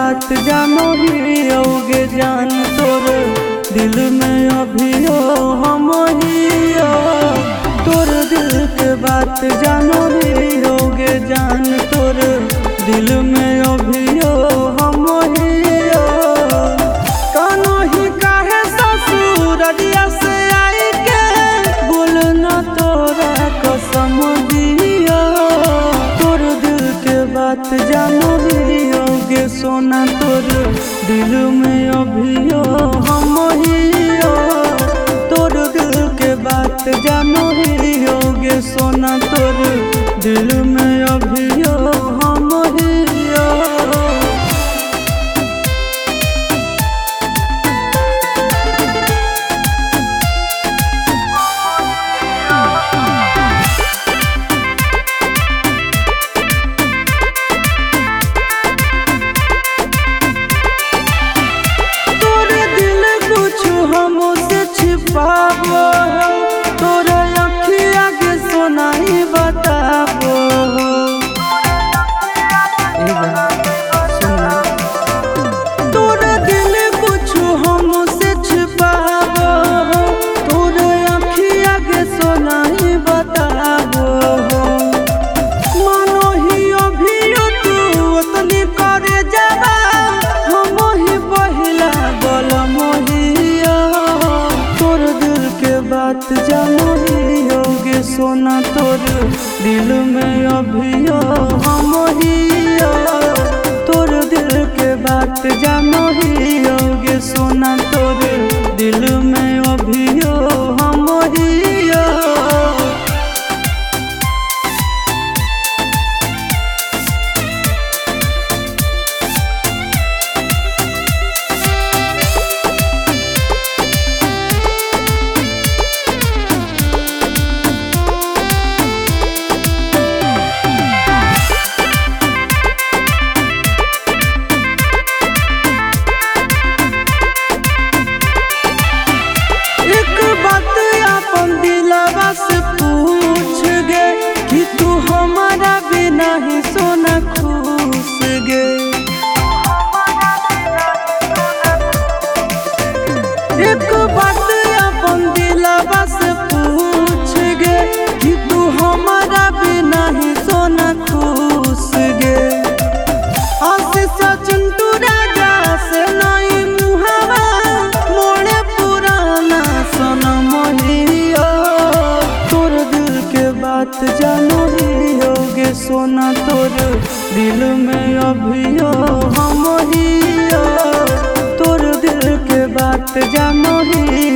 बात जानो ही होगे जान तोर दिल में अभी हो हम ही हो। तोर दिल के बात जानो ही होगे जान तोर दिल में अभी हो हम ही हो। कानो ही काहे ससुररिया से आई के बोलना तोरा कसम दिया। तोर दिल के बात जानो ही होगे सोना तोर दिल में अभी हो हम ही हो। तोर दिल के बात जानो ही होगे सोना तोर दिल में अभी हो हम ही हो। छिपाबो तोर अखिया के सोनाई बताबो। तोर दिल कुछ हमसे छिपाबो तोर अखिया के सोनाई बताबो। मानो ही अभी तू उतनी करे जाबा हम ही पहिला गलम हिया। तोर दिल के बात जानो ही होगे सोना तोर दिल में अभी हो हम ही हो। तोर दिल के बात जानो ही होगे सोना तोर दिल में अभी हो हम ही हो। से पूछ गे कि तू हमारा बिना ही सोना खुश गे। एक बात अपन दिलवा से पूछ गे कि तू हमारा बिना ही सोना खुश गे। आशीष चिंटू राजा से नहीं मुहावा मोड़े पुराना सनम हिया। बात जानो ही होगे सोना तोर दिल में अभी हो हम ही हो। तोर दिल के बात जानो ही